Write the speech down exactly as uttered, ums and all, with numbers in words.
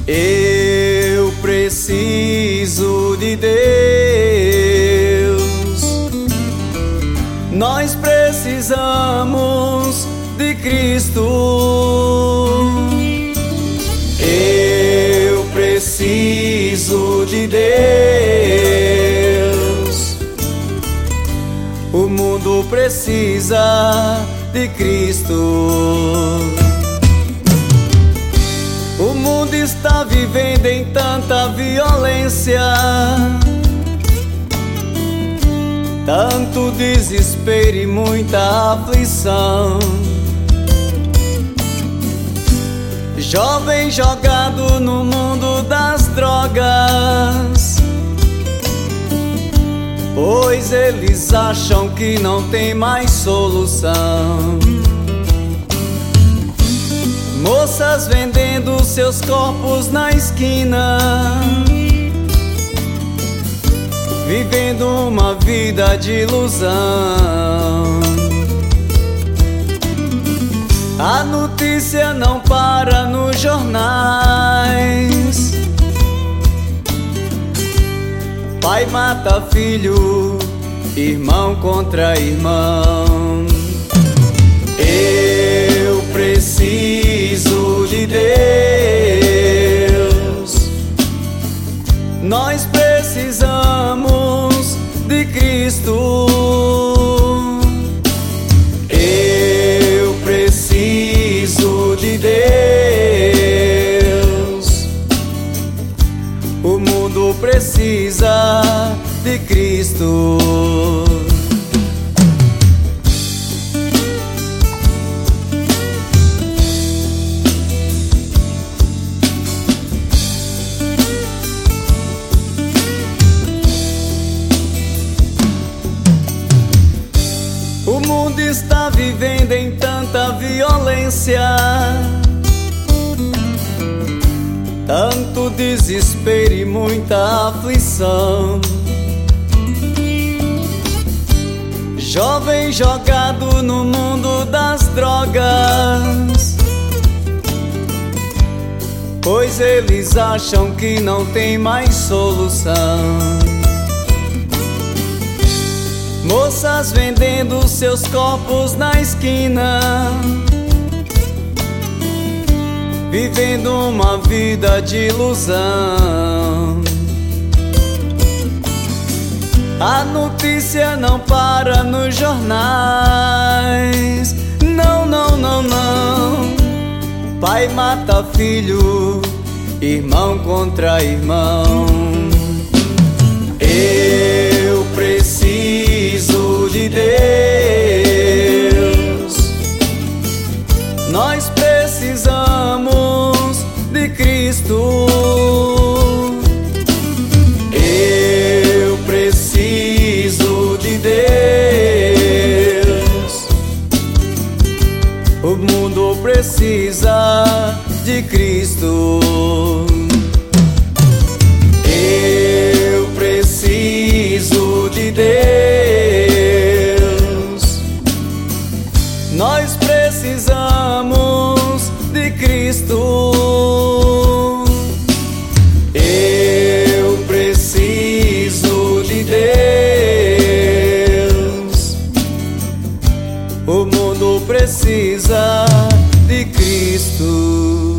Eu preciso de Deus, nós precisamos de Cristo. Eu preciso de Deus, o mundo precisa de Cristo. O mundo está vivendo em tanta violência, tanto desespero e muita aflição. Jovem jogado no mundo das drogas, pois eles acham que não tem mais solução. Moças vendendo seus corpos na esquina, vivendo uma vida de ilusão. A notícia não para nos jornais: pai mata filho, irmão contra irmão. Eu preciso de Deus, nós precisamos de Cristo. Eu preciso de Deus, o mundo precisa de Cristo. O mundo está vivendo em tanta violência, tanto desespero e muita aflição. Jovem jogado no mundo das drogas, pois eles acham que não tem mais solução. Moças vendendo seus corpos na esquina, vivendo uma vida de ilusão. A notícia não para nos jornais: não, não, não, não. Pai mata filho, irmão contra irmão. Eu preciso de Deus, nós precisamos de Cristo. Eu preciso de Deus, o mundo precisa de Cristo. Eu preciso de Deus, nós precisamos de Cristo. Eu preciso de Deus, o mundo precisa de Cristo.